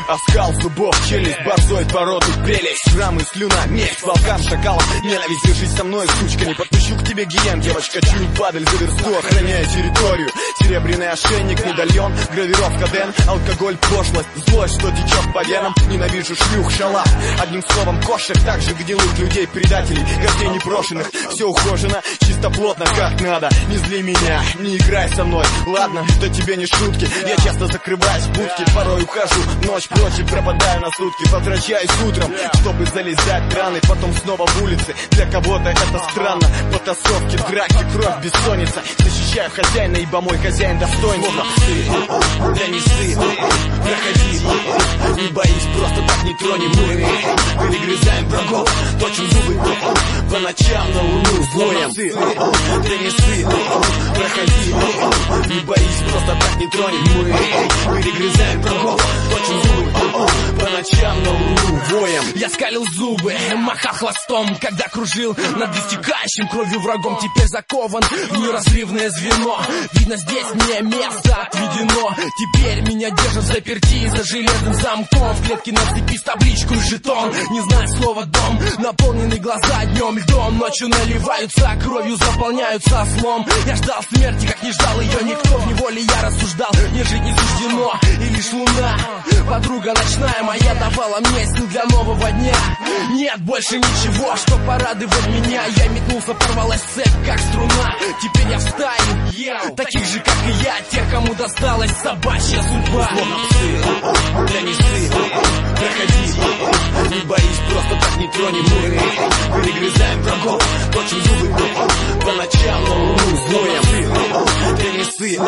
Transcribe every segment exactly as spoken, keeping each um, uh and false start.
оскал зубов, челюсть, борзой породы, прелесть, шрамы, слюна, месть, волкам, шакалам, ненависть, держись со мной, сучка, не подпущу к тебе гиен, девочка, чую падаль за версту, охраняя территорию, серебряный ошейник, медальон, гравировка Дэн, алкоголь, пошлость, злость, что течет по венам, ненавижу шлюх, шалав, одним словом кошек, так же гнилых людей, предателей, гостей непрошенных, все ухожено, чисто плотно, как надо, не зли меня, не играй со мной, ладно, это тебе не шутки, я часто закрываюсь в будке, порой ухожу, ночь прочь и пропадаю на сутки, возвращаюсь утром, чтобы залезать в раны, потом снова в улице, для кого-то это странно, потасовки, драки, кровь, бессонница, защищаю хозяина, ибо мой хозяин достоин, словно ты, я не сын, проходи, не боись, просто так не тронем мы, перегрызаем врагов, точим зубы, по ночам на луну воем, ты не сын, проходи, не боись, просто так не тронем мы, перегрызаем врагов, точим зубы, по ночам на луну воем. Я скалил зубы, махал хвостом, когда кружил над истекающим кровью врагом. Теперь закован в неразрывное звено, видно, здесь мне место отведено. Теперь меня держат заперти за железным замком, в клетке на цепи с табличку и жетон. Не знаю слова дом, наполнены глаза днем льдом, ночью наливаются кровью, заполняются ослом. Я ждал смерти, как не ждал ее никто, в неволе я рассуждал, не жить не суждено. И лишь луна, подруга ночная моя, давала мне сил для нового дня. Нет больше ничего, что порадовать меня. Я метнулся, порвалась цепь, как струна. Теперь я в стае таких же, как и я, тех, кому досталась собачья судьба. Словно псы, я не сын, проходи, не боись, просто так не тронем мы, перегрызаем врагов, точим зубы, по ночам на луну воем. Я не сын,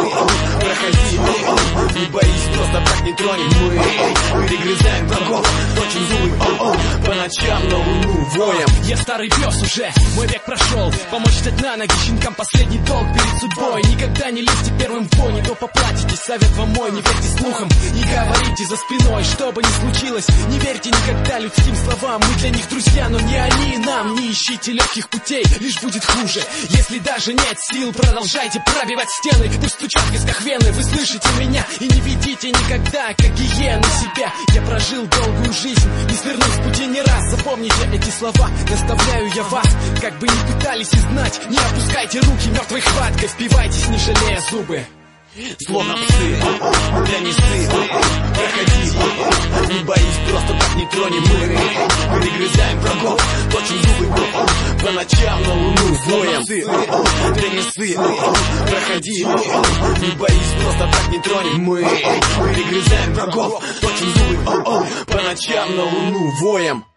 проходи, не боись, просто так не тронем мы, перегрызаем врагов, точим зубы, по ночам на луну воем. Я старый пес уже, мой век прошел, помочь встать на ноги щенкам последний долг перед судьбой. Никогда не лезьте первым в бой, не то поплатитесь, совет вам мой, не верьте слухам, не говорите за спиной, что бы ни случилось, не верьте никогда людским словам. Мы для них друзья, но не они нам, не ищите легких путей, лишь будет хуже. Если даже нет сил, продолжайте пробивать стены, пусть стучат в висках вены, вы слышите меня и не ведите никогда, как гиены себя. Я прожил долгую жизнь, не свернув с пути ни раз, запомните эти слова, наставляю я вас, как бы ни пытались изгнать, не опускайте руки мертвой хваткой, впивайтесь, не жалея зубы. Словно псы, я не сын, проходи, не боись, просто так не тронем мы, перегрызаем врагов, точим зубы, по ночам на луну воем. Я не сын, проходи, не боись, просто так не тронем мы, перегрызаем врагов, точим зубы, по ночам на луну воем.